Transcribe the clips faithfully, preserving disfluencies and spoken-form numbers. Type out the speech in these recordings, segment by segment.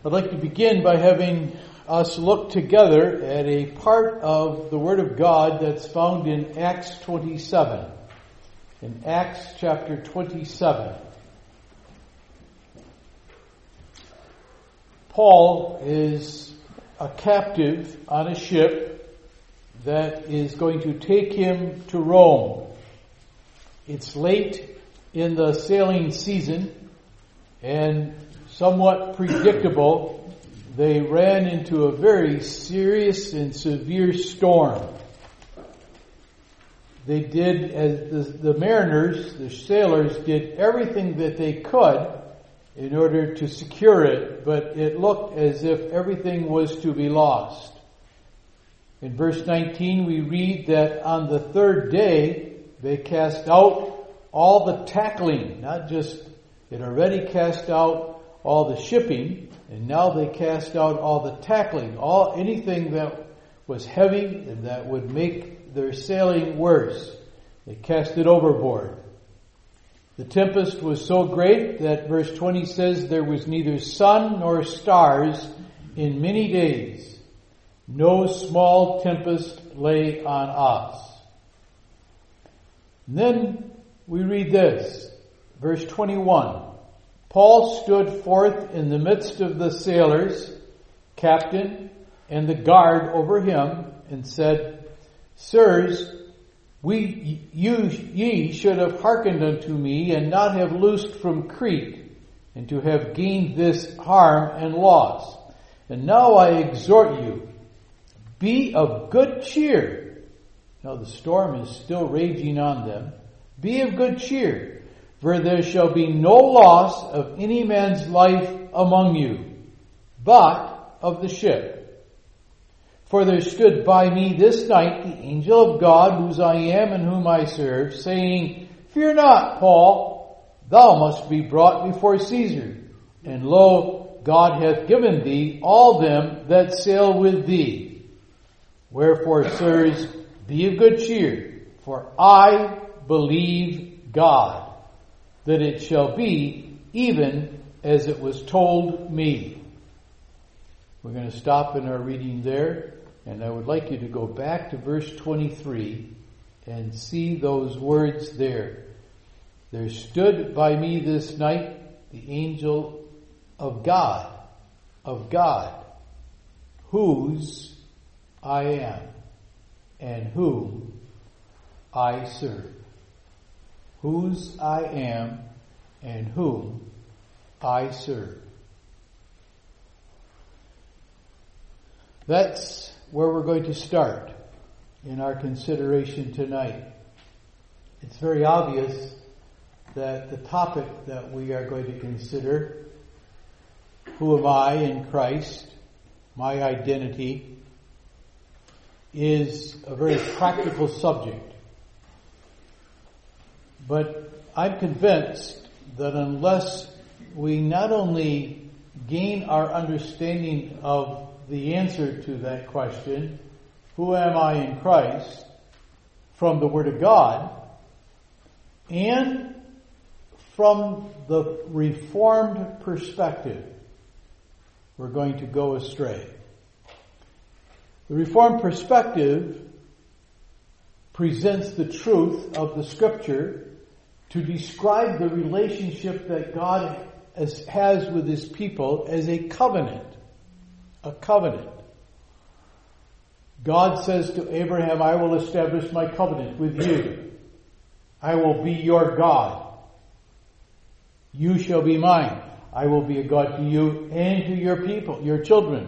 I'd like to begin by having us look together at a part of the Word of God that's found in Acts twenty-seven. In Acts chapter twenty-seven. Paul is a captive on a ship that is going to take him to Rome. It's late in the sailing season, and somewhat predictable, they ran into a very serious and severe storm. They did, as the, the mariners, the sailors, did everything that they could in order to secure it, but it looked as if everything was to be lost. In verse nineteen, we read that on the third day, they cast out all the tackling, not just, it already cast out all the shipping, and now they cast out all the tackling, all anything that was heavy and that would make their sailing worse. They cast it overboard. The tempest was so great that verse twenty says there was neither sun nor stars in many days. No small tempest lay on us. And then we read this, verse twenty-one. Paul stood forth in the midst of the sailors, captain, and the guard over him, and said, Sirs, we, you, ye should have hearkened unto me, and not have loosed from Crete, and to have gained this harm and loss. And now I exhort you, be of good cheer. Now the storm is still raging on them. Be of good cheer. For there shall be no loss of any man's life among you, but of the ship. For there stood by me this night the angel of God, whose I am and whom I serve, saying, Fear not, Paul, thou must be brought before Caesar. And lo, God hath given thee all them that sail with thee. Wherefore, sirs, be of good cheer, for I believe God, that it shall be even as it was told me. We're going to stop in our reading there, and I would like you to go back to verse twenty-three and see those words there. There stood by me this night the angel of God, of God, whose I am and whom I serve. Whose I am and whom I serve. That's where we're going to start in our consideration tonight. It's very obvious that the topic that we are going to consider, who am I in Christ, my identity, is a very practical subject. But I'm convinced that unless we not only gain our understanding of the answer to that question, who am I in Christ, from the Word of God, and from the Reformed perspective, we're going to go astray. The Reformed perspective presents the truth of the Scripture to describe the relationship that God has, has with His people as a covenant. A covenant. God says to Abraham, I will establish my covenant with you. I will be your God. You shall be mine. I will be a God to you and to your people, your children.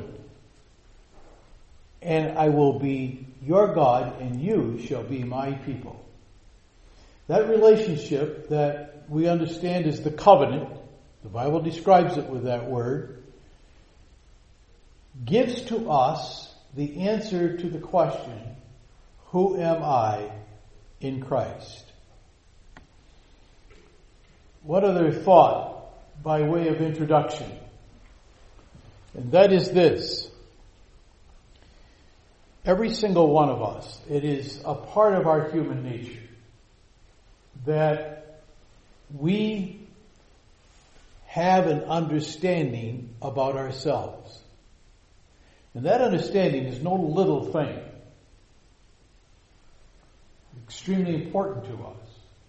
And I will be your God, and you shall be my people. That relationship that we understand as the covenant, the Bible describes it with that word, gives to us the answer to the question, who am I in Christ? One other thought by way of introduction, and that is this. Every single one of us, it is a part of our human nature that we have an understanding about ourselves. And that understanding is no little thing. Extremely important to us.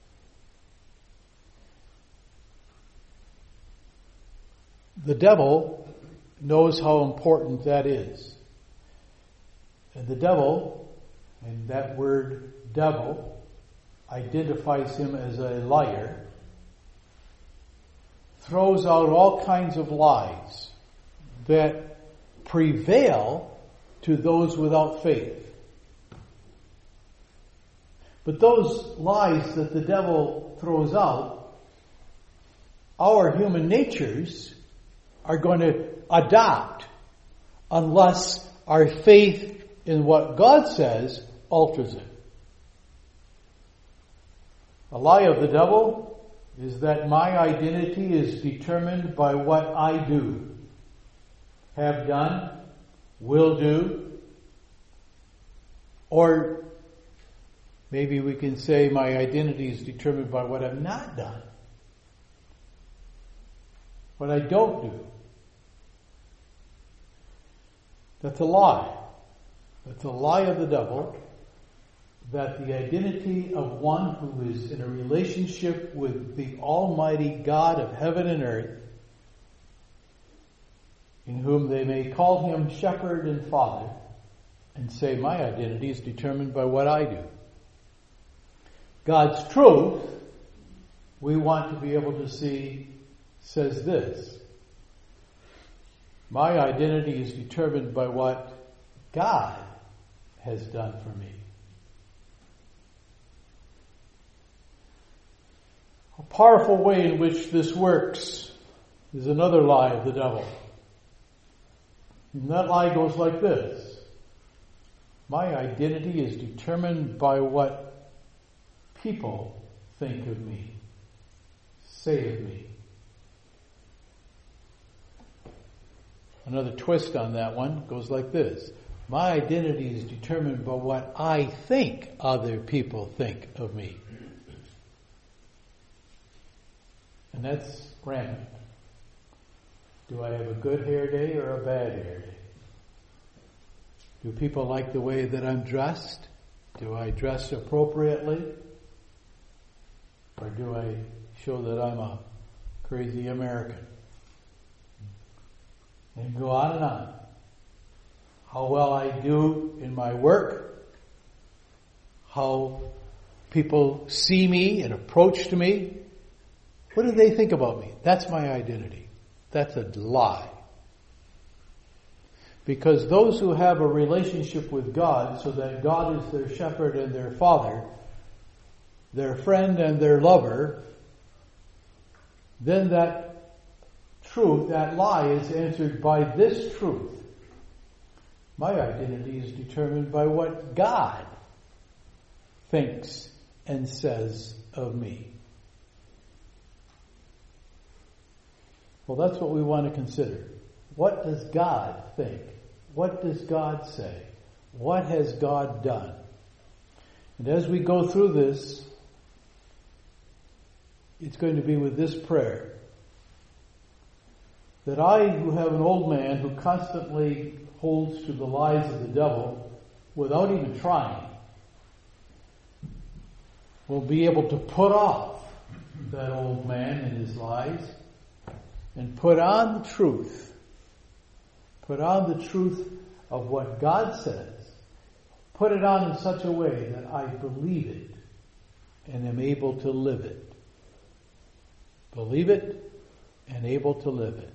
The devil knows how important that is. And the devil, and that word devil, identifies him as a liar, throws out all kinds of lies that prevail to those without faith. But those lies that the devil throws out, our human natures are going to adopt unless our faith in what God says alters it. A lie of the devil is that my identity is determined by what I do, have done, will do, or maybe we can say my identity is determined by what I've not done, what I don't do. That's a lie. That's a lie of the devil, that the identity of one who is in a relationship with the Almighty God of heaven and earth, in whom they may call him shepherd and father, and say my identity is determined by what I do. God's truth, we want to be able to see, says this: my identity is determined by what God has done for me. A powerful way in which this works is another lie of the devil. And that lie goes like this: my identity is determined by what people think of me, say of me. Another twist on that one goes like this: my identity is determined by what I think other people think of me. And that's rampant. Do I have a good hair day or a bad hair day? Do people like the way that I'm dressed? Do I dress appropriately? Or do I show that I'm a crazy American? And go on and on. How well I do in my work, how people see me and approach to me. What do they think about me? That's my identity. That's a lie. Because those who have a relationship with God, so that God is their shepherd and their father, their friend and their lover, then that truth, that lie, is answered by this truth: my identity is determined by what God thinks and says of me. Well, that's what we want to consider. What does God think? What does God say? What has God done? And as we go through this, it's going to be with this prayer: that I, who have an old man who constantly holds to the lies of the devil without even trying, will be able to put off that old man and his lies and put on the truth. Put on the truth of what God says. Put it on in such a way that I believe it and am able to live it. Believe it and able to live it.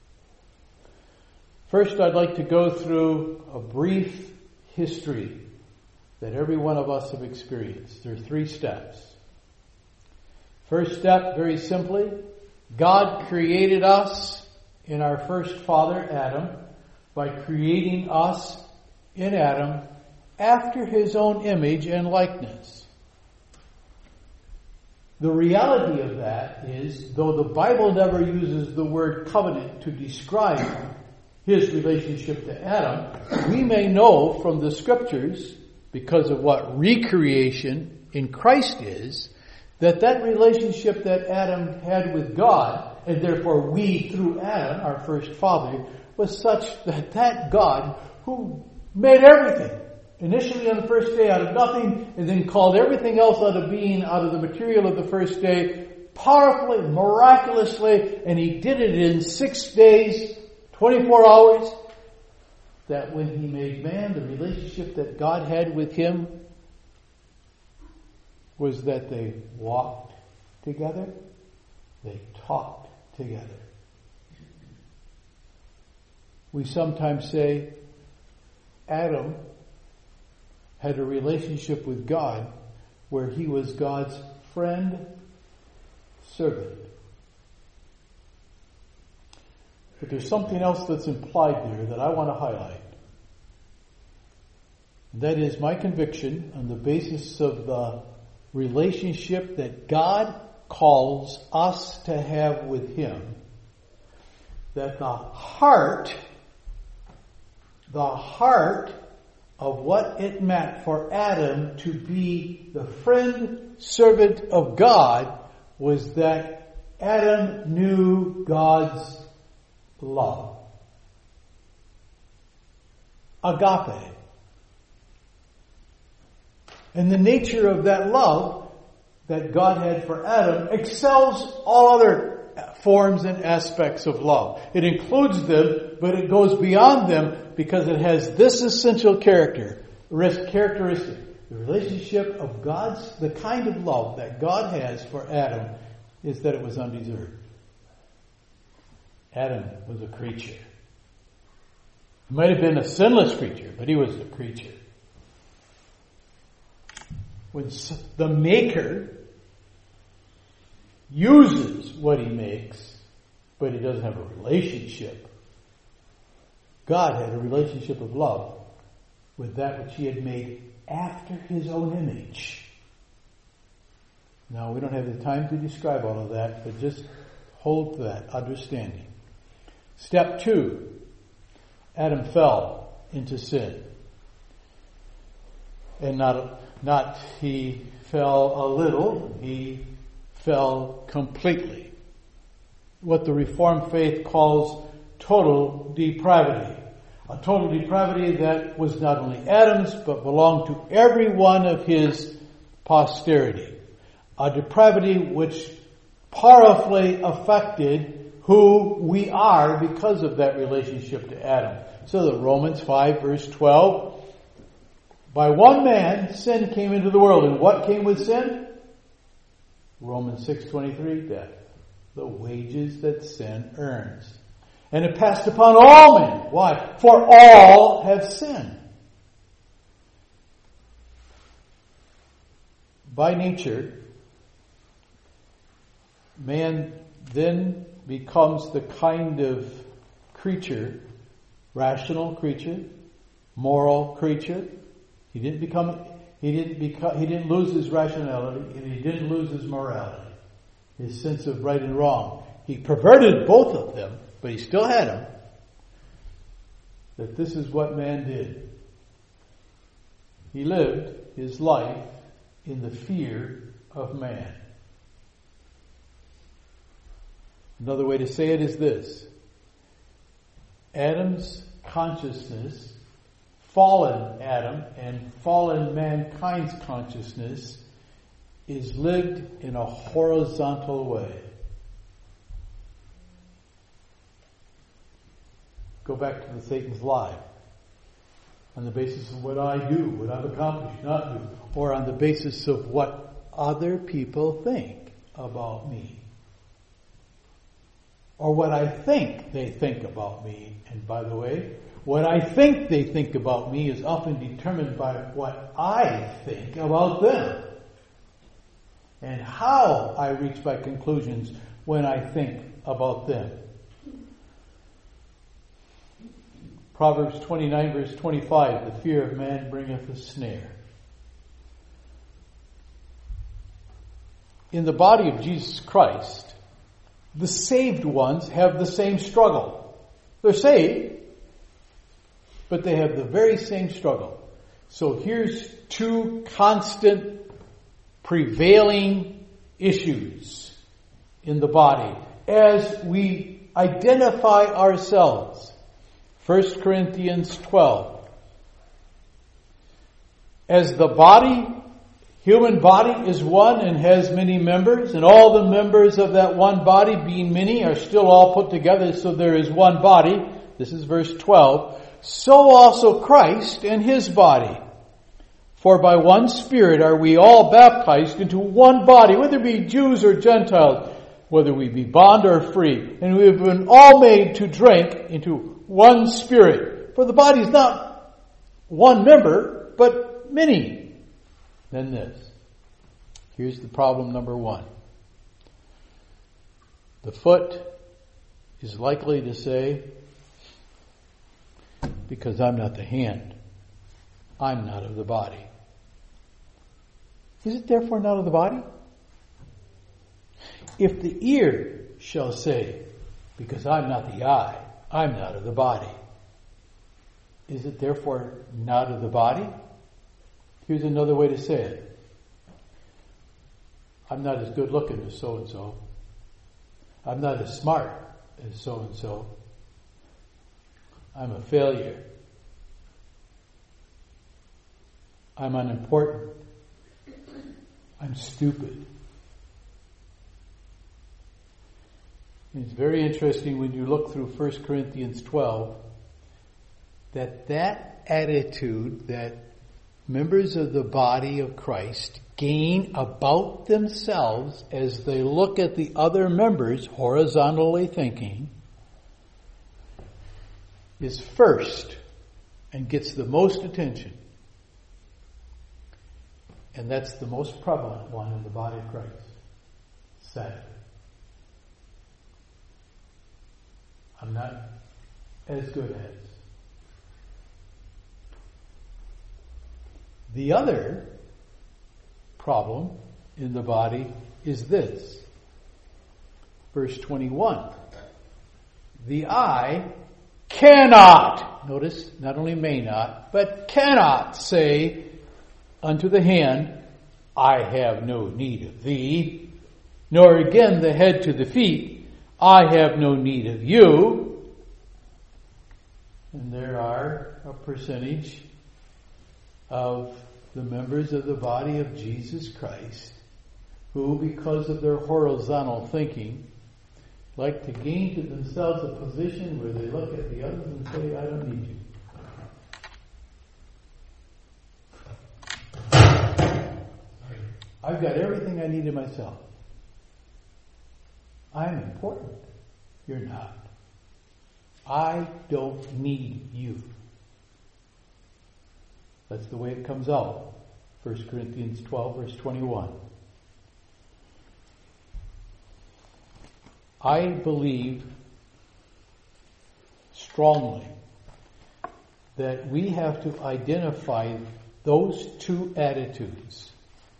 First, I'd like to go through a brief history that every one of us have experienced. There are three steps. First step, very simply, God created us in our first father, Adam, by creating us in Adam after his own image and likeness. The reality of that is, though the Bible never uses the word covenant to describe his relationship to Adam, we may know from the scriptures, because of what recreation in Christ is, that that relationship that Adam had with God and therefore we, through Adam, our first father, was such that that God who made everything, initially on the first day out of nothing, and then called everything else out of being, out of the material of the first day, powerfully, miraculously, and He did it in six days, twenty-four hours, that when He made man, the relationship that God had with him was that they walked together, they talked together. We sometimes say Adam had a relationship with God where he was God's friend, servant. But there's something else that's implied there that I want to highlight. That is my conviction on the basis of the relationship that God calls us to have with Him, that the heart, the heart of what it meant for Adam to be the friend, servant of God was that Adam knew God's love. Agape. And the nature of that love that God had for Adam excels all other forms and aspects of love. It includes them, but it goes beyond them because it has this essential character, characteristic. The relationship of God's, the kind of love that God has for Adam is that it was undeserved. Adam was a creature. He might have been a sinless creature, but he was a creature. When the Maker uses what He makes, but He doesn't have a relationship, God had a relationship of love with that which He had made after His own image. Now, we don't have the time to describe all of that, but just hold to that understanding. Step two, Adam fell into sin. And not, not he fell a little, he fell completely. What the Reformed faith calls total depravity. A total depravity that was not only Adam's, but belonged to every one of his posterity. A depravity which powerfully affected who we are because of that relationship to Adam. So the Romans five verse twelve, by one man sin came into the world, and what came with sin? Romans six twenty-three, death. The wages that sin earns. And it passed upon all men. Why? For all have sinned. By nature, man then becomes the kind of creature, rational creature, moral creature. He didn't become, he didn't become, he didn't lose his rationality, and he didn't lose his morality, his sense of right and wrong. He perverted both of them, but he still had them. That this is what man did. He lived his life in the fear of man. Another way to say it is this. Adam's consciousness, fallen Adam and fallen mankind's consciousness, is lived in a horizontal way. Go back to the Satan's lie. On the basis of what I do, what I've accomplished, not do, or on the basis of what other people think about me. Or what I think they think about me. And by the way, what I think they think about me is often determined by what I think about them. And how I reach my conclusions when I think about them. Proverbs twenty-nine verse twenty-five, the fear of man bringeth a snare. In the body of Jesus Christ, the saved ones have the same struggle. They're saved, but they have the very same struggle. So here's two constant, prevailing issues in the body. as we identify ourselves. First Corinthians twelve. As the body, human body is one and has many members, and all the members of that one body, being many, are still all put together, so there is one body. This is verse twelve. So also Christ and His body. For by one Spirit are we all baptized into one body, whether we be Jews or Gentiles, whether we be bond or free. And we have been all made to drink into one Spirit. For the body is not one member, but many. Then this. Here's the problem number one. The foot is likely to say, because I'm not the hand, I'm not of the body. Is it therefore not of the body? If the ear shall say, because I'm not the eye, I'm not of the body, is it therefore not of the body? Here's another way to say it. I'm not as good looking as so-and-so. I'm not as smart as so-and-so. I'm a failure. I'm unimportant. I'm stupid. And it's very interesting when you look through First Corinthians twelve that that attitude that members of the body of Christ gain about themselves as they look at the other members, horizontally thinking, is first and gets the most attention. And that's the most prevalent one in the body of Christ. Sadly. I'm not as good as. The other problem in the body is this. Verse twenty-one. The eye cannot, notice, not only may not, but cannot say unto the hand, I have no need of thee, nor again the head to the feet, I have no need of you. And there are a percentage of the members of the body of Jesus Christ who, because of their horizontal thinking, like to gain to themselves a position where they look at the others and say, I don't need you. I've got everything I need in myself. I'm important. You're not. I don't need you. That's the way it comes out. First Corinthians twelve, verse twenty-one. I believe strongly that we have to identify those two attitudes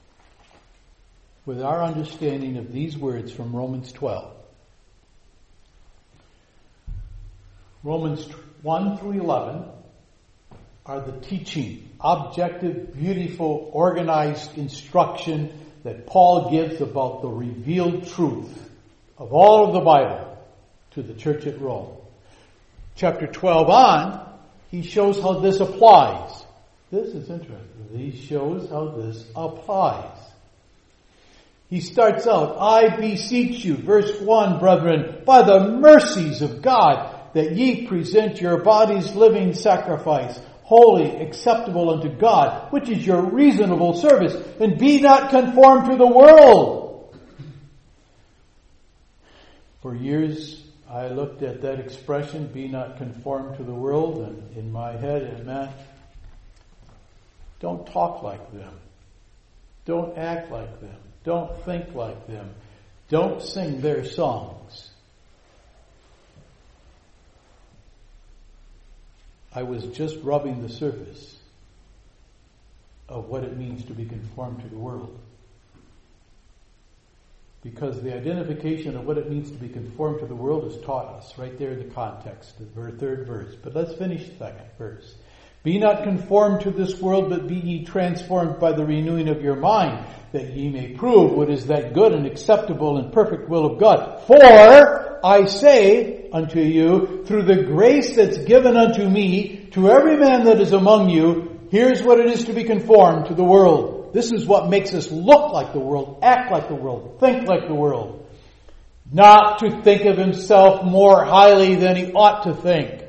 with our understanding of these words from Romans twelve. Romans one through eleven are the teaching, objective, beautiful, organized instruction that Paul gives about the revealed truth of all of the Bible to the church at Rome. Chapter twelve on, he shows how this applies. This is interesting. He shows how this applies. He starts out, I beseech you, verse one, brethren, by the mercies of God, that ye present your bodies living sacrifice, holy, acceptable unto God, which is your reasonable service, and be not conformed to the world. For years I looked at that expression, be not conformed to the world, and in my head it meant, don't talk like them. Don't act like them. Don't think like them. Don't sing their songs. I was just rubbing the surface of what it means to be conformed to the world. Because the identification of what it means to be conformed to the world is taught us right there in the context of the third verse. But let's finish the second verse. Be not conformed to this world, but be ye transformed by the renewing of your mind, that ye may prove what is that good and acceptable and perfect will of God. For I say unto you, through the grace that's given unto me, to every man that is among you, here's what it is to be conformed to the world. This is what makes us look like the world, act like the world, think like the world. Not to think of himself more highly than he ought to think.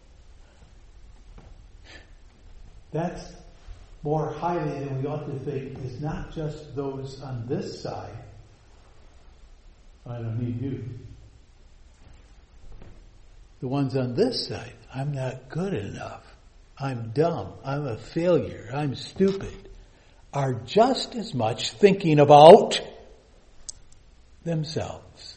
That's more highly than we ought to think is not just those on this side. I don't need you. The ones on this side, I'm not good enough. I'm dumb. I'm a failure. I'm stupid. Are just as much thinking about themselves.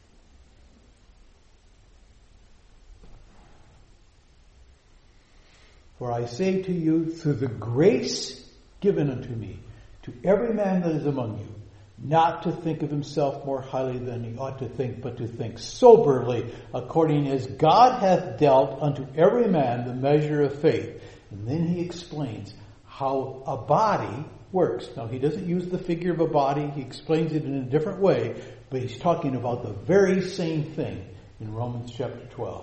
For I say to you, through the grace given unto me, to every man that is among you, not to think of himself more highly than he ought to think, but to think soberly, according as God hath dealt unto every man the measure of faith. And then he explains how a body works. Now, he doesn't use the figure of a body. He explains it in a different way, but he's talking about the very same thing in Romans chapter twelve.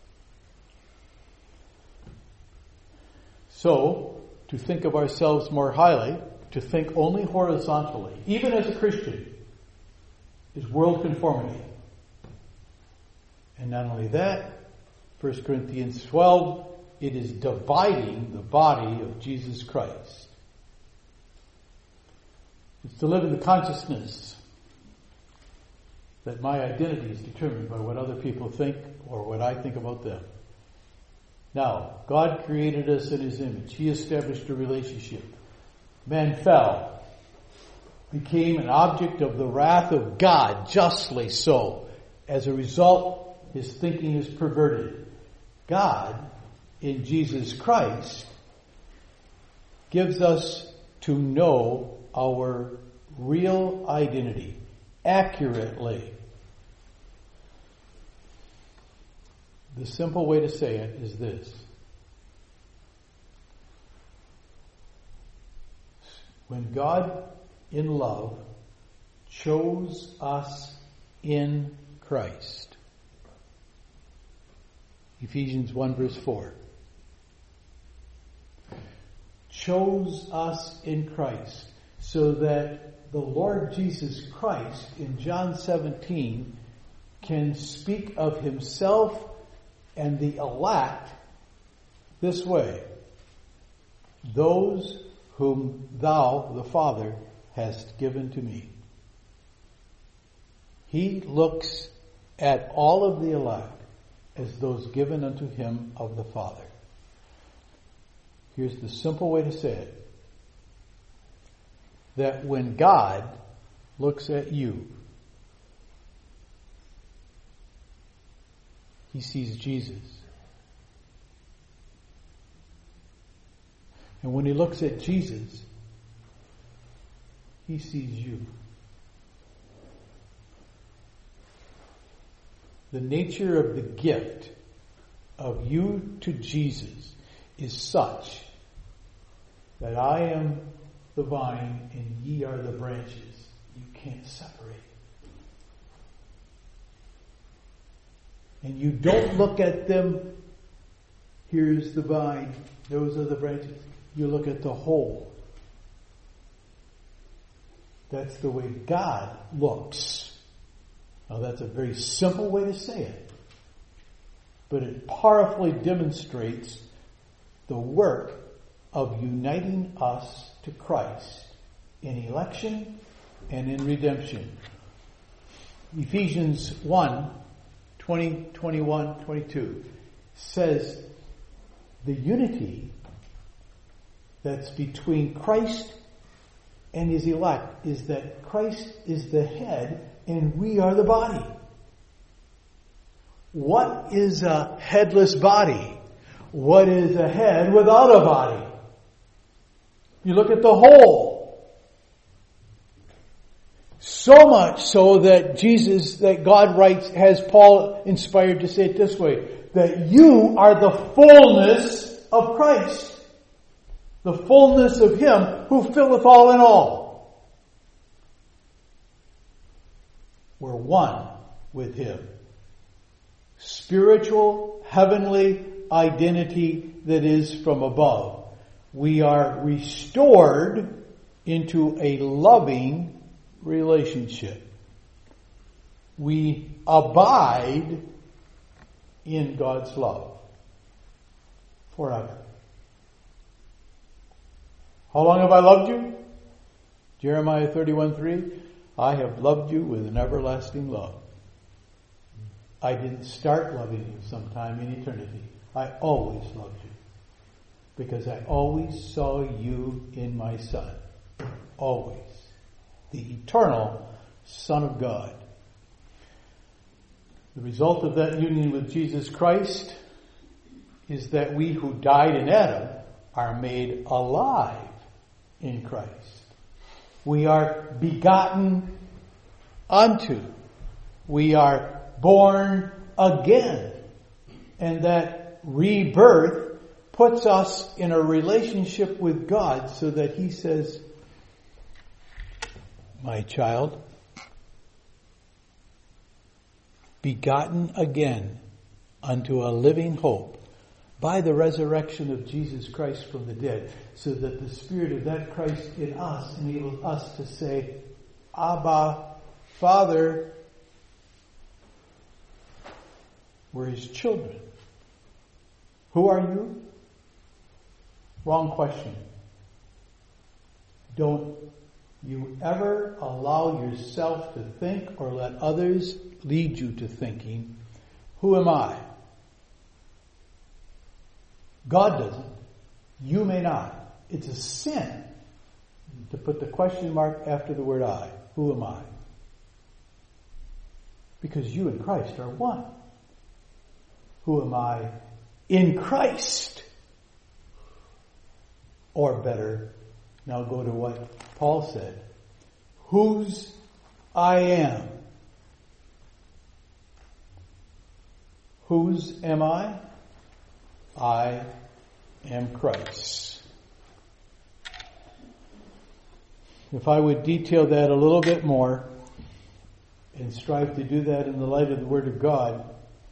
So, to think of ourselves more highly, to think only horizontally, even as a Christian, is world conformity. And not only that, First Corinthians twelve, it is dividing the body of Jesus Christ. It's to live in the consciousness that my identity is determined by what other people think or what I think about them. Now, God created us in His image. He established a relationship. Man fell, became an object of the wrath of God, justly so. As a result, his thinking is perverted. God, in Jesus Christ, gives us to know our real identity accurately. The simple way to say it is this. When God, in love, chose us in Christ. Ephesians one verse four. Chose us in Christ so that the Lord Jesus Christ in John seventeen can speak of himself and the elect this way. Those whom thou, the Father, hast given to me. He looks at all of the elect as those given unto him of the Father. Here's the simple way to say it. That when God looks at you, He sees Jesus. And when He looks at Jesus, He sees you. The nature of the gift of you to Jesus is such that I am the vine and ye are the branches. You can't separate. And you don't look at them, here's the vine, those are the branches. You look at the whole. That's the way God looks. Now that's a very simple way to say it. But it powerfully demonstrates the work of uniting us to Christ in election and in redemption. Ephesians one, twenty, twenty-one, twenty-two says the unity that's between Christ and His elect is that Christ is the head and we are the body. What is a headless body? What is a head without a body? You look at the whole. So much so that Jesus, that God writes, has Paul inspired to say it this way, that you are the fullness of Christ. the fullness of Him who filleth all in all. We're one with Him. Spiritual, heavenly identity that is from above. We are restored into a loving relationship. We abide in God's love forever. How long have I loved you? Jeremiah thirty-one three. I have loved you with an everlasting love. I didn't start loving you sometime in eternity. I always loved you. Because I always saw you in my Son. Always. The eternal Son of God. The result of that union with Jesus Christ is that we who died in Adam are made alive in Christ. We are begotten unto. We are born again. And that rebirth puts us in a relationship with God so that He says, my child, begotten again unto a living hope by the resurrection of Jesus Christ from the dead, so that the Spirit of that Christ in us enables us to say, Abba, Father. We're His children. Who are you? Wrong question. Don't you ever allow yourself to think or let others lead you to thinking, who am I? God doesn't. You may not. It's a sin to put the question mark after the word I. Who am I? Because you and Christ are one. Who am I in Christ? Or better, now go to what Paul said. Whose I am. Whose am I? I am Christ. If I would detail that a little bit more and strive to do that in the light of the Word of God,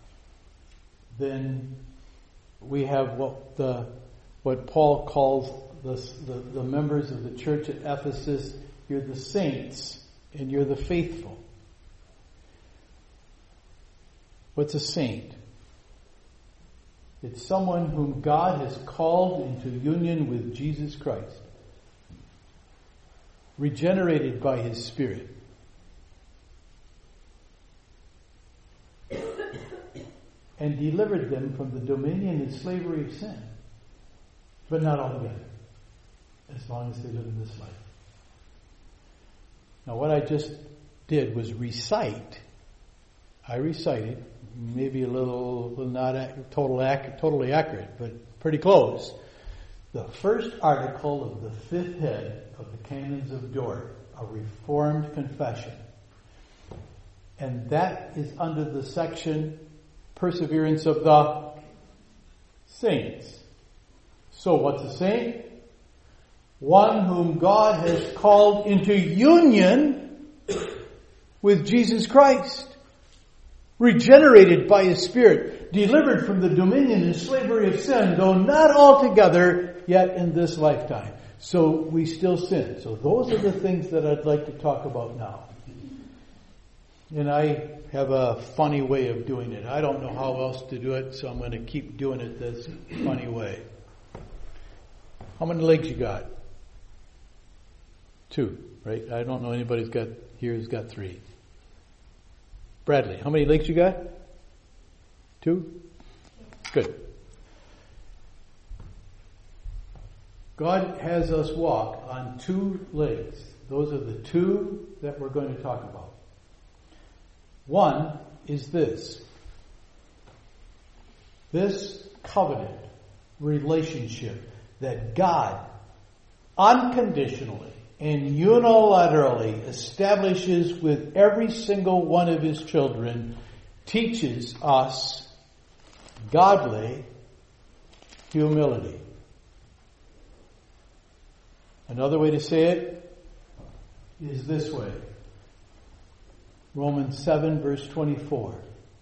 then we have what the what Paul calls the, the, the members of the church at Ephesus. You're the saints and you're the faithful. What's a saint? It's someone whom God has called into union with Jesus Christ, regenerated by His Spirit, and delivered them from the dominion and slavery of sin. But not altogether, as long as they live in this life. Now what I just did was recite, I recited, maybe a little, little not ac- total ac- totally accurate, but pretty close, the first article of the fifth head of the Canons of Dort, a Reformed confession. And that is under the section Perseverance of the Saints. So what's a saint? One whom God has called into union with Jesus Christ. Regenerated by His Spirit. Delivered from the dominion and slavery of sin, though not altogether, yet in this lifetime. So we still sin. So those are the things that I'd like to talk about now. And I have a funny way of doing it. I don't know how else to do it, so I'm going to keep doing it this funny way. How many legs you got? Two, right? I don't know anybody's got here who's got three. Bradley, how many legs you got? Two? Good. God has us walk on two legs. Those are the two that we're going to talk about. One is this. This covenant relationship that God unconditionally and unilaterally establishes with every single one of His children teaches us godly humility. Another way to say it is this way. Romans seven verse twenty-four.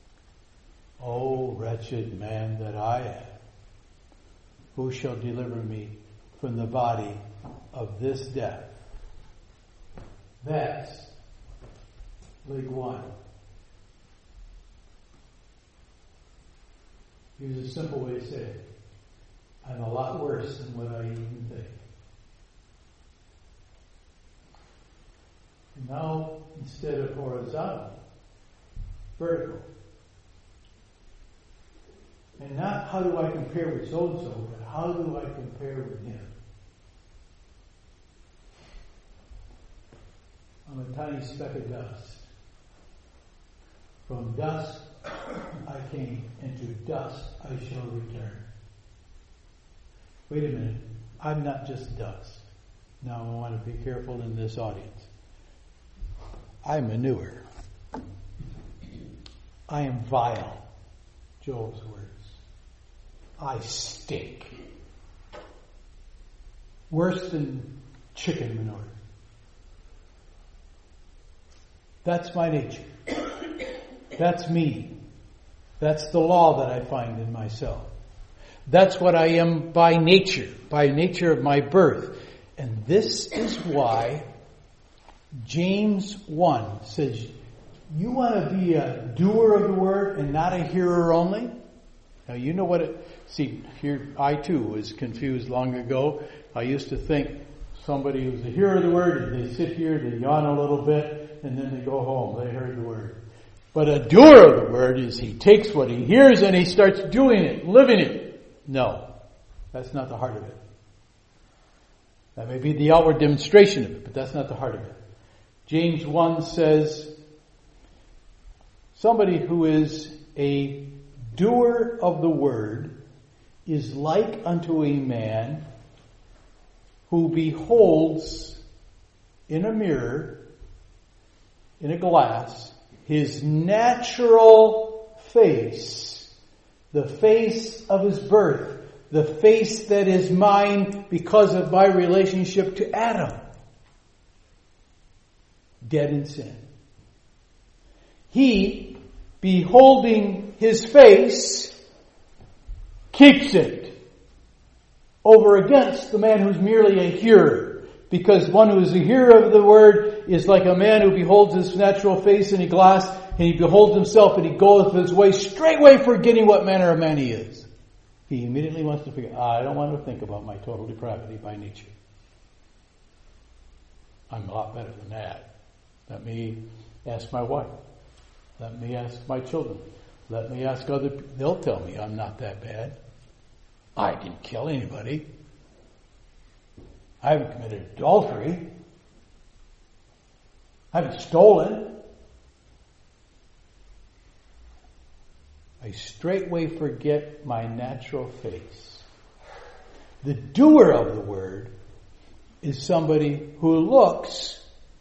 O wretched man that I am, who shall deliver me from the body of this death? That's leg one. Here's a simple way to say it. I'm a lot worse than what I even think. And now, instead of horizontal, vertical. And not how do I compare with so-and-so, but how do I compare with him? I'm a tiny speck of dust. From dust I came, and to dust I shall return. Wait a minute. I'm not just dust. Now I want to be careful in this audience. I'm manure. I am vile. Job's words. I stink. Worse than chicken manure. That's my nature. That's me. That's the law that I find in myself. That's what I am by nature, by nature of my birth. And this is why James one says, you want to be a doer of the word and not a hearer only? Now you know what it, see, here I too was confused long ago. I used to think somebody who's a hearer of the word, and they sit here, they yawn a little bit, and then they go home. They heard the word. But a doer of the word is he takes what he hears and he starts doing it, living it. No, that's not the heart of it. That may be the outward demonstration of it, but that's not the heart of it. James one says, somebody who is a doer of the word is like unto a man who beholds in a mirror, in a glass, his natural face, the face of his birth, the face that is mine because of my relationship to Adam, dead in sin. He, beholding his face, keeps it over against the man who's merely a hearer. Because one who is a hearer of the word is like a man who beholds his natural face in a glass, and he beholds himself and he goeth his way, straightway forgetting what manner of man he is. He immediately wants to forget, ah, I don't want to think about my total depravity by nature. I'm a lot better than that. Let me ask my wife. Let me ask my children. Let me ask other people. They'll tell me I'm not that bad. I didn't kill anybody. I haven't committed adultery. I haven't stolen. I straightway forget my natural face. The doer of the word is somebody who looks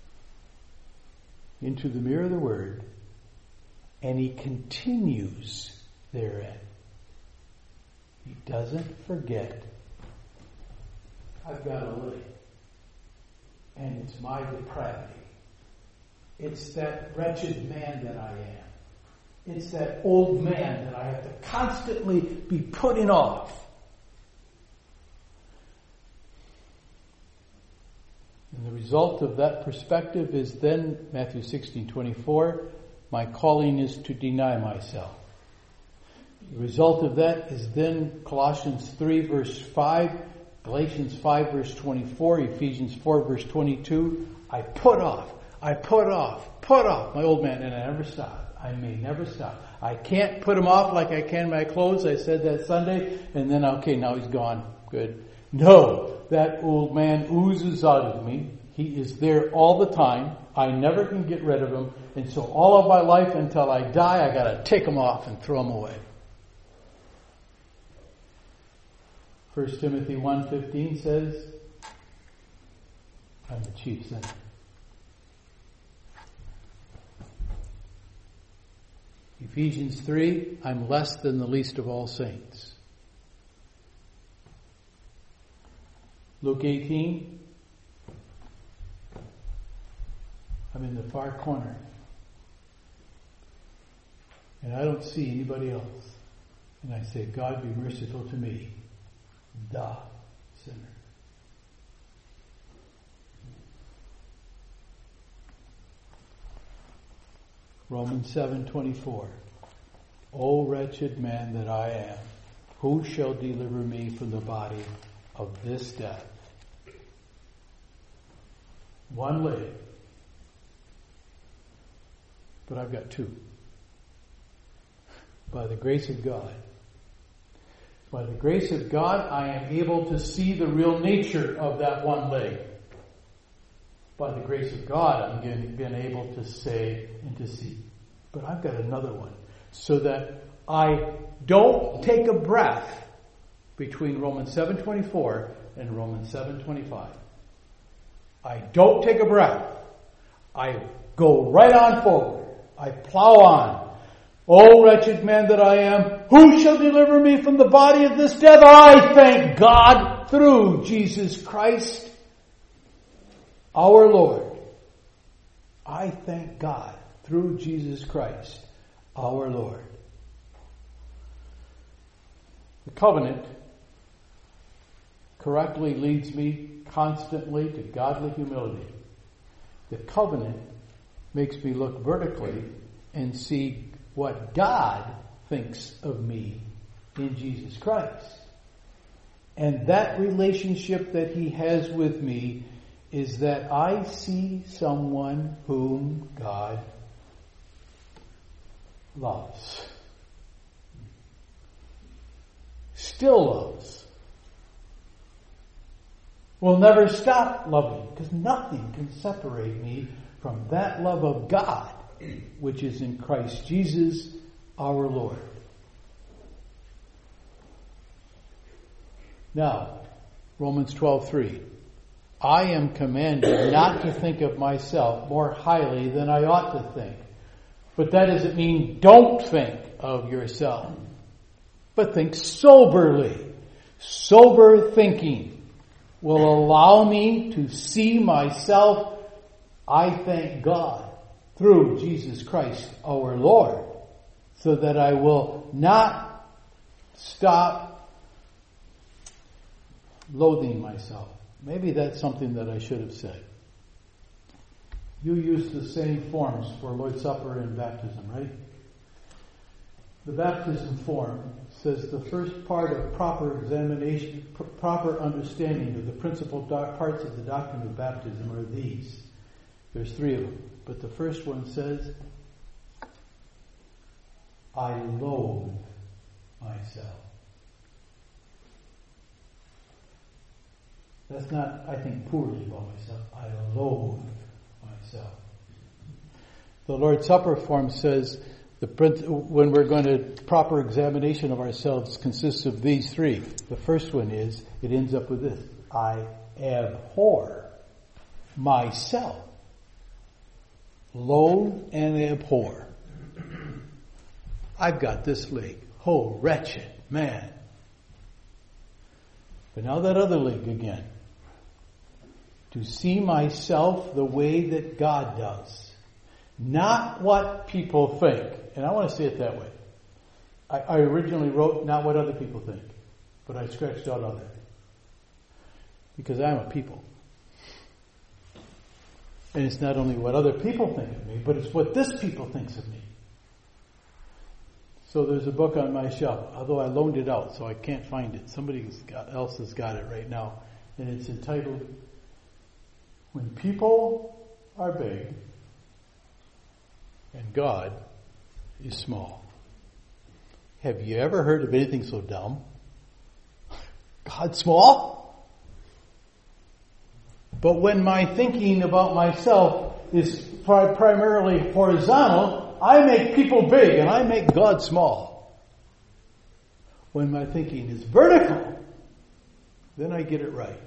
into the mirror of the word and he continues therein. He doesn't forget. I've got a leg, and it's my depravity. It's that wretched man that I am. It's that old man that I have to constantly be putting off. And the result of that perspective is then, Matthew sixteen twenty-four, my calling is to deny myself. The result of that is then Colossians three verse five, Galatians five verse twenty-four, Ephesians four verse twenty-two, I put off, I put off, put off my old man, and I never stop. I may never stop. I can't put him off like I can my clothes. I said that Sunday, and then, okay, now he's gone. Good. No, that old man oozes out of me. He is there all the time. I never can get rid of him. And so all of my life until I die, I got to take him off and throw him away. First Timothy one fifteen says, I'm the chief sinner. Ephesians three, I'm less than the least of all saints. Luke eighteen, I'm in the far corner. And I don't see anybody else. And I say, God, be merciful to me, the sinner. Romans seven twenty-four. O wretched man that I am, who shall deliver me from the body of this death? One leg. But I've got two. By the grace of God. By the grace of God, I am able to see the real nature of that one leg. By the grace of God, I'm being able to say and to see. But I've got another one. So that I don't take a breath between Romans seven twenty-four and Romans seven twenty-five. I don't take a breath. I go right on forward. I plow on. O wretched man that I am, who shall deliver me from the body of this death? I thank God through Jesus Christ, our Lord. I thank God through Jesus Christ, our Lord. The covenant correctly leads me constantly to godly humility. The covenant makes me look vertically and see what God thinks of me in Jesus Christ. And that relationship that He has with me is that I see someone whom God loves. Still loves. Will never stop loving, because nothing can separate me from that love of God, which is in Christ Jesus our Lord. Now, Romans twelve three. I am commanded not to think of myself more highly than I ought to think. But that doesn't mean don't think of yourself. But think soberly. Sober thinking will allow me to see myself, I thank God, through Jesus Christ our Lord, so that I will not stop loathing myself. Maybe that's something that I should have said. You use the same forms for Lord's Supper and baptism, right? The baptism form says the first part of proper examination, pr- proper understanding of the principal do- parts of the doctrine of baptism are these. There's three of them. But the first one says, I loathe myself. That's not, I think poorly about myself. I loathe myself. The Lord's Supper form says, the when we're going to, proper examination of ourselves consists of these three. The first one is, it ends up with this. I abhor myself. Loathe and abhor. I've got this leg. Oh, wretched man. But now that other leg again. To see myself the way that God does. Not what people think. And I want to say it that way. I, I originally wrote not what other people think. But I scratched out other. Because I'm a people. And it's not only what other people think of me, but it's what this people thinks of me. So there's a book on my shelf, although I loaned it out, so I can't find it. Somebody else has got it right now. And it's entitled, When People Are Big and God is Small. Have you ever heard of anything so dumb? God small? But when my thinking about myself is primarily horizontal, I make people big and I make God small. When my thinking is vertical, then I get it right.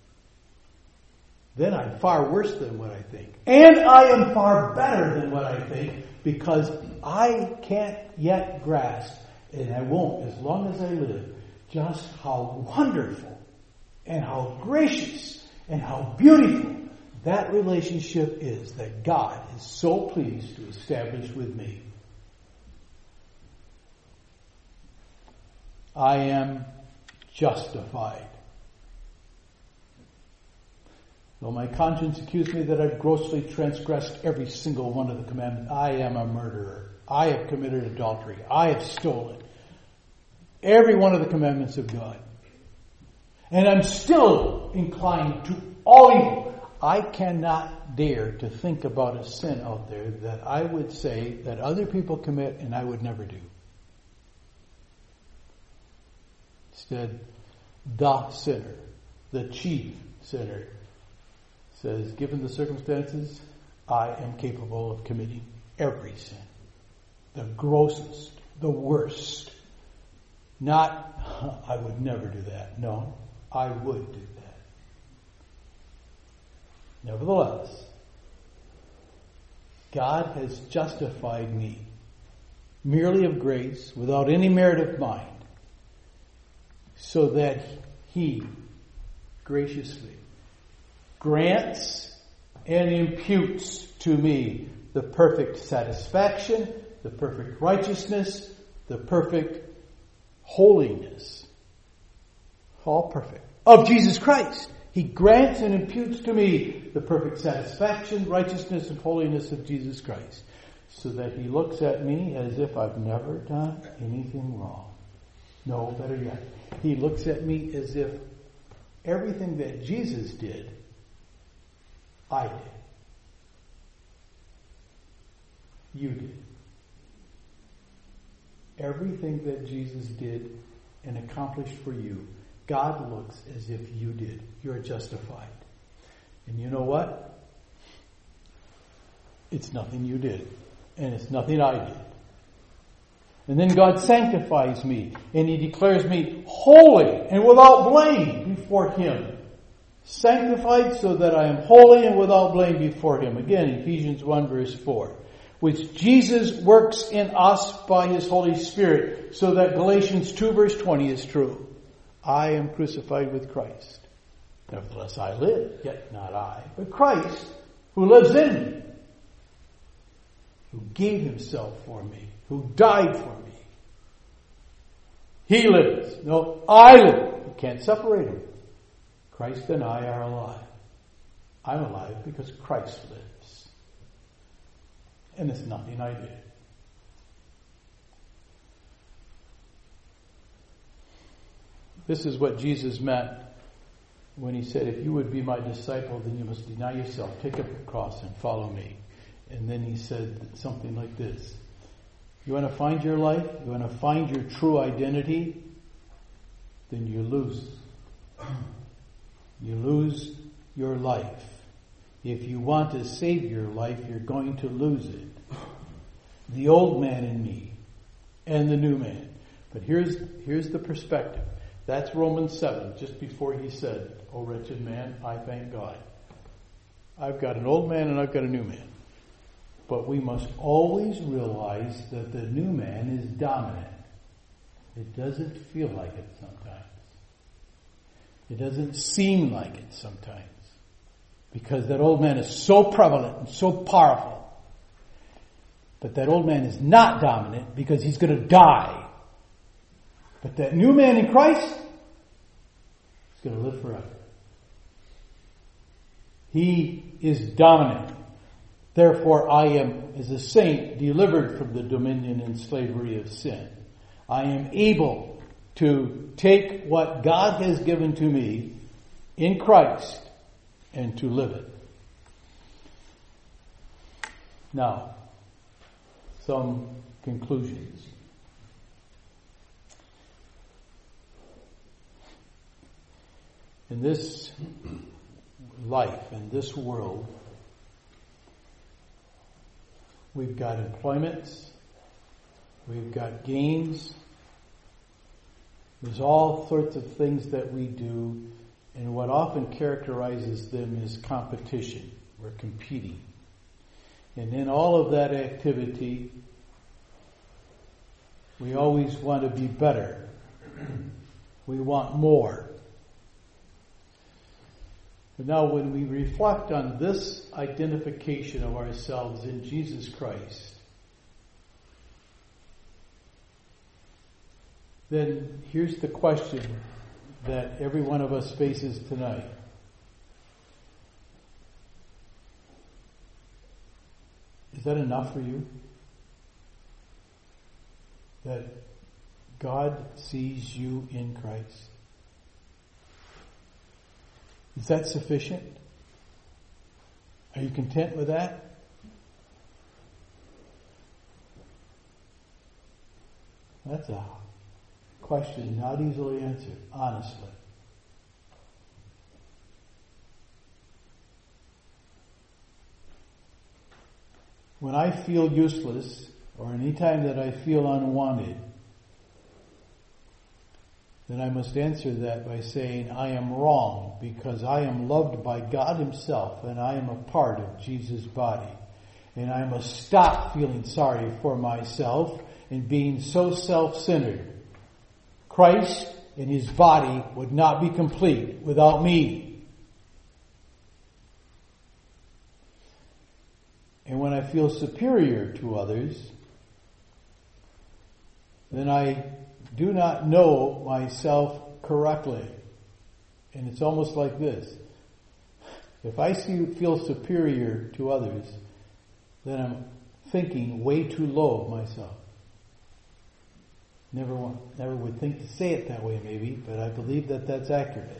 Then I'm far worse than what I think. And I am far better than what I think, because I can't yet grasp, and I won't as long as I live, just how wonderful and how gracious and how beautiful that relationship is that God is so pleased to establish with me. I am justified. Though my conscience accused me that I've grossly transgressed every single one of the commandments, I am a murderer. I have committed adultery. I have stolen. Every one of the commandments of God. And I'm still inclined to all evil. I cannot dare to think about a sin out there that I would say that other people commit and I would never do. Instead, the sinner, the chief sinner, says, given the circumstances, I am capable of committing every sin. The grossest, the worst. Not, I would never do that. No, I would do that. Nevertheless, God has justified me merely of grace, without any merit of mine, so that He graciously grants and imputes to me the perfect satisfaction, the perfect righteousness, the perfect holiness, all perfect, of Jesus Christ. He grants and imputes to me the perfect satisfaction, righteousness, and holiness of Jesus Christ, so that He looks at me as if I've never done anything wrong. No, better yet, He looks at me as if everything that Jesus did, I did. You did. Everything that Jesus did and accomplished for you, God looks as if you did. You're justified. And you know what? It's nothing you did. And it's nothing I did. And then God sanctifies me. And He declares me holy and without blame before Him. Sanctified so that I am holy and without blame before Him. Again, Ephesians one verse four. Which Jesus works in us by His Holy Spirit, so that Galatians two verse twenty is true. I am crucified with Christ. Nevertheless I live, yet not I, but Christ who lives in me, who gave Himself for me, who died for me. He lives. No, I live. You can't separate them. Christ and I are alive. I'm alive because Christ lives. And it's nothing I did. This is what Jesus meant when He said, if you would be my disciple, then you must deny yourself, take up your cross and follow me. And then He said something like this. You want to find your life? You want to find your true identity? Then you lose. You lose your life. If you want to save your life, you're going to lose it. The old man in me and the new man. But here's here's the perspective. That's Romans seven, just before He said, O wretched man, I thank God. I've got an old man and I've got a new man. But we must always realize that the new man is dominant. It doesn't feel like it sometimes. It doesn't seem like it sometimes. Because that old man is so prevalent and so powerful. But that old man is not dominant because he's going to die. But that new man in Christ is going to live forever. He is dominant. Therefore, I am, as a saint, delivered from the dominion and slavery of sin. I am able to take what God has given to me in Christ and to live it. Now, some conclusions. In this life, in this world, we've got employments, we've got gains, there's all sorts of things that we do, and what often characterizes them is competition. We're competing. And in all of that activity, we always want to be better. We want more. But now when we reflect on this identification of ourselves in Jesus Christ, then here's the question that every one of us faces tonight. Is that enough for you? That God sees you in Christ? Is that sufficient? Are you content with that? That's a question not easily answered, honestly. When I feel useless, or any time that I feel unwanted, then I must answer that by saying, I am wrong, because I am loved by God Himself, and I am a part of Jesus' body. And I must stop feeling sorry for myself and being so self-centered. Christ and His body would not be complete without me. And when I feel superior to others, then I do not know myself correctly. And it's almost like this. If I see, feel superior to others, then I'm thinking way too low of myself. Never want, never would think to say it that way maybe, but I believe that that's accurate.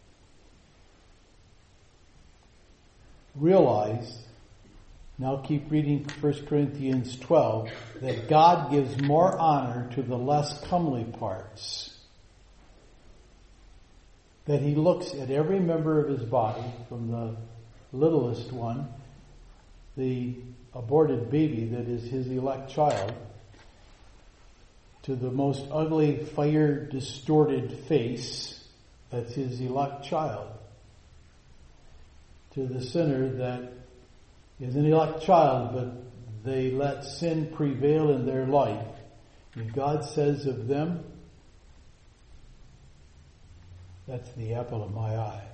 Realize, now keep reading First Corinthians twelve, that God gives more honor to the less comely parts. That He looks at every member of His body, from the littlest one, the aborted baby that is His elect child, to the most ugly, fire-distorted face that's His elect child, to the sinner that is an elect child, but they let sin prevail in their life. And God says of them, that's the apple of my eye.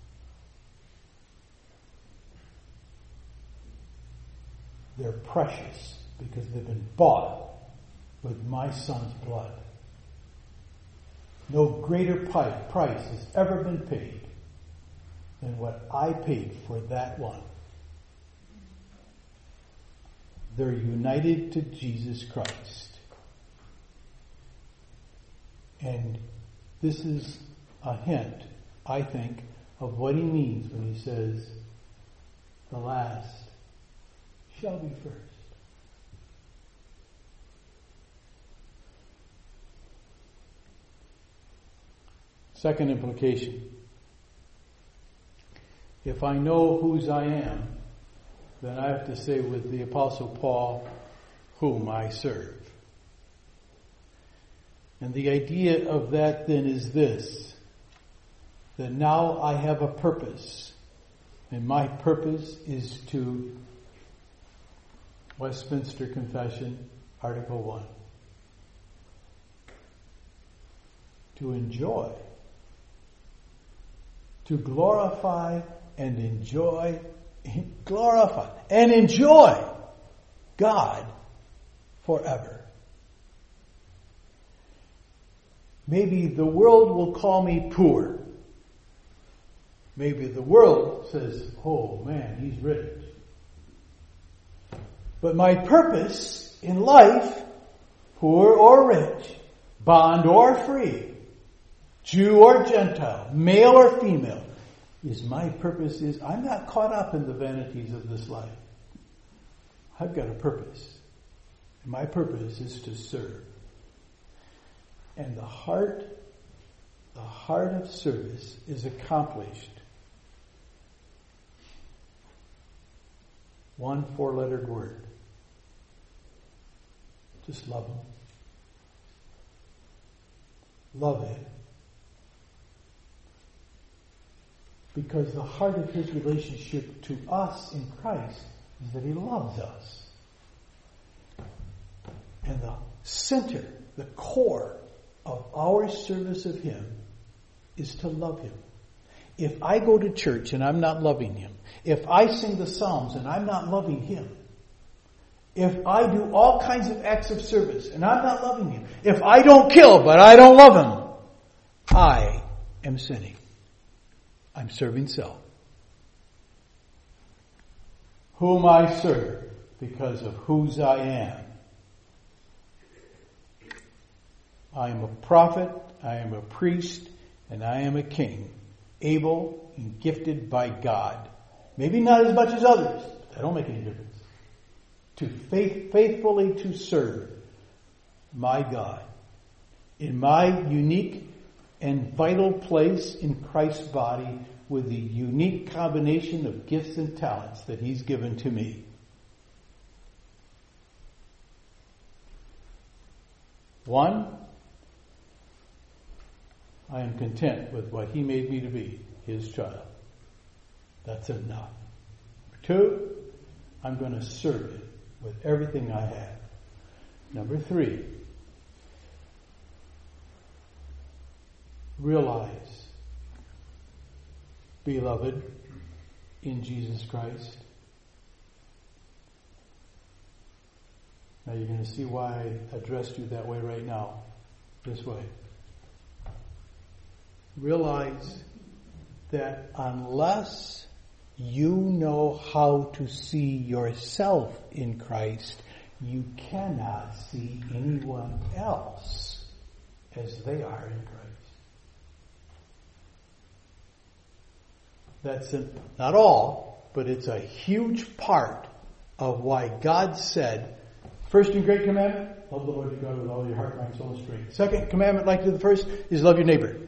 They're precious because they've been bought with my Son's blood. No greater price has ever been paid than what I paid for that one. They're united to Jesus Christ. And this is a hint, I think, of what He means when He says, the last shall be first. Second implication. If I know whose I am, then I have to say with the Apostle Paul, whom I serve. And the idea of that then is this, that now I have a purpose, and my purpose is to, Westminster Confession, Article one, to enjoy, to glorify and enjoy glorify and enjoy God forever. Maybe the world will call me poor. Maybe the world says, oh man, he's rich. But my purpose in life, poor or rich, bond or free, Jew or Gentile, male or female, is my purpose is, I'm not caught up in the vanities of this life. I've got a purpose. And my purpose is to serve. And the heart, the heart of service is accomplished. One four-lettered word. Just love Him. Love Him. Because the heart of His relationship to us in Christ is that He loves us. And the center, the core of our service of Him is to love Him. If I go to church and I'm not loving Him, if I sing the Psalms and I'm not loving Him, if I do all kinds of acts of service and I'm not loving Him, if I don't kill but I don't love Him, I am sinning. I'm serving self. Whom I serve because of whose I am. I am a prophet, I am a priest, and I am a king, able and gifted by God. Maybe not as much as others, but that don't make any difference. To faith, faithfully to serve my God in my unique and vital place in Christ's body with the unique combination of gifts and talents that He's given to me. One, I am content with what He made me to be, His child. That's enough. Two, I'm going to serve Him with everything I have. Number three, realize, beloved, in Jesus Christ. Now you're going to see why I addressed you that way right now. This way. Realize that unless you know how to see yourself in Christ, you cannot see anyone else as they are in Christ. That's a, not all, but it's a huge part of why God said, first and great commandment, love the Lord your God with all your heart, mind, soul, and strength. Second commandment, like to the first, is love your neighbor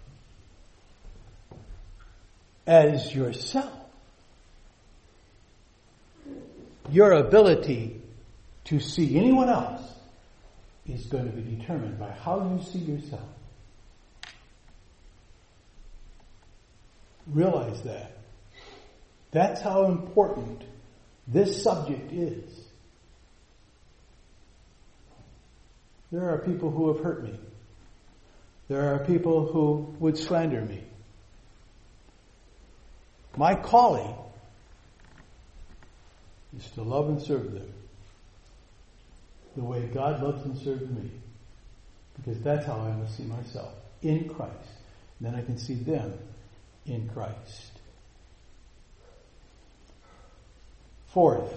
as yourself. Your ability to see anyone else is going to be determined by how you see yourself. Realize that. That's how important this subject is. There are people who have hurt me. There are people who would slander me. My calling is to love and serve them the way God loves and serves me. Because that's how I must see myself, in Christ. And then I can see them in Christ. Fourth,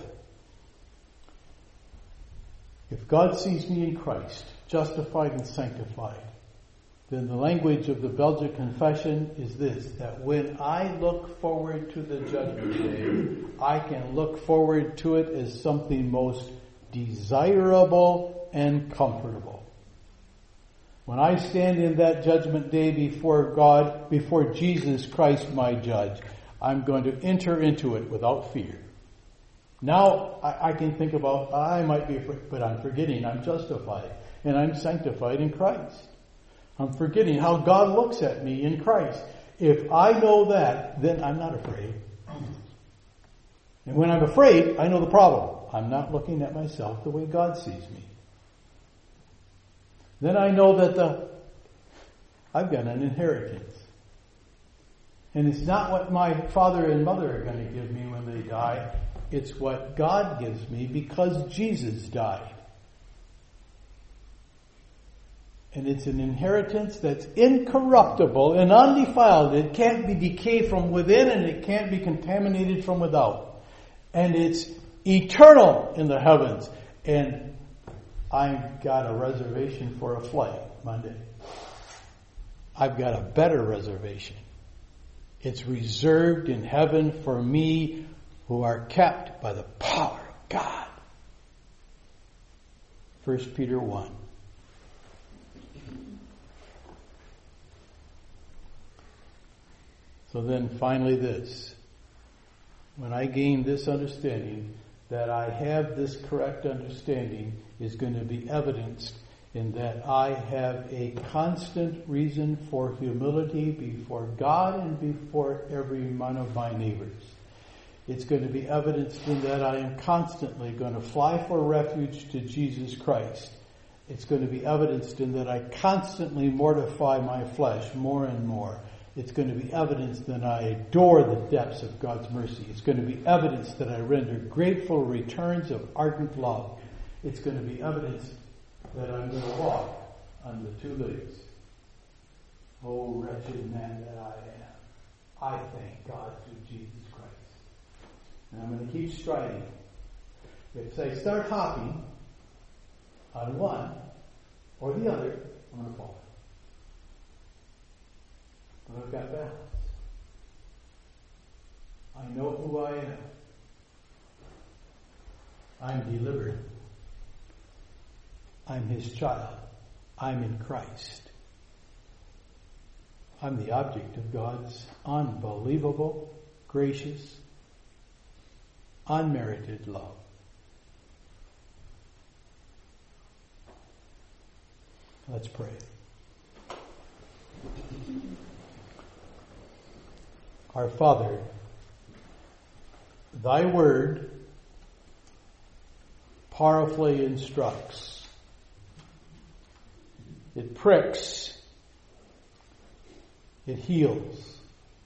if God sees me in Christ, justified and sanctified, then the language of the Belgic Confession is this, that when I look forward to the judgment day, I can look forward to it as something most desirable and comfortable. When I stand in that judgment day before God, before Jesus Christ my judge, I'm going to enter into it without fear. Now I, I can think about, I might be afraid, but I'm forgetting I'm justified and I'm sanctified in Christ. I'm forgetting how God looks at me in Christ. If I know that, then I'm not afraid. And when I'm afraid, I know the problem. I'm not looking at myself the way God sees me. Then I know that the I've got an inheritance. And it's not what my father and mother are going to give me when they die. It's what God gives me because Jesus died. And it's an inheritance that's incorruptible and undefiled. It can't be decayed from within and it can't be contaminated from without. And it's eternal in the heavens. And I've got a reservation for a flight Monday. I've got a better reservation. It's reserved in heaven for me who are kept by the power of God. First Peter one. So then finally this. When I gain this understanding, that I have this correct understanding is going to be evidenced in that I have a constant reason for humility before God and before every one of my neighbors. It's going to be evidenced in that I am constantly going to fly for refuge to Jesus Christ. It's going to be evidenced in that I constantly mortify my flesh more and more. It's going to be evidence that I adore the depths of God's mercy. It's going to be evidence that I render grateful returns of ardent love. It's going to be evidence that I'm going to walk on the two legs. Oh, wretched man that I am. I thank God through Jesus Christ. And I'm going to keep striding. If I start hopping on one or the other, I'm going to fall. But I've got balance. I know who I am. I'm delivered. I'm His child. I'm in Christ. I'm the object of God's unbelievable, gracious, unmerited love. Let's pray. Our Father, Thy word powerfully instructs. It pricks. It heals.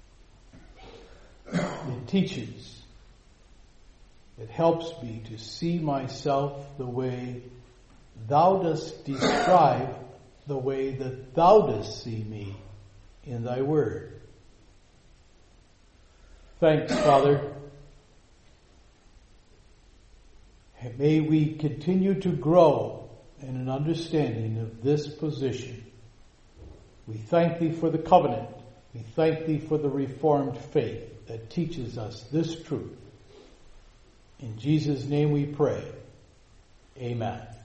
It teaches. It helps me to see myself the way Thou dost describe the way that Thou dost see me in Thy word. Thanks, Father. May we continue to grow in an understanding of this position. We thank Thee for the covenant. We thank Thee for the Reformed faith that teaches us this truth. In Jesus' name we pray. Amen.